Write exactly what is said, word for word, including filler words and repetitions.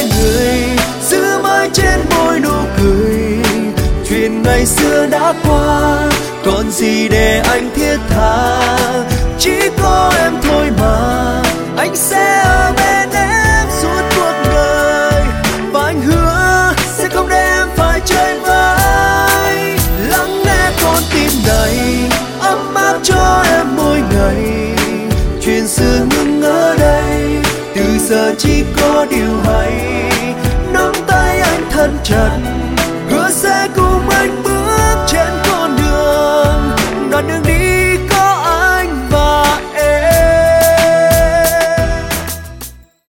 người, giữ mãi trên môi nụ cười. Chuyện ngày xưa đã qua, còn gì để anh thiết tha.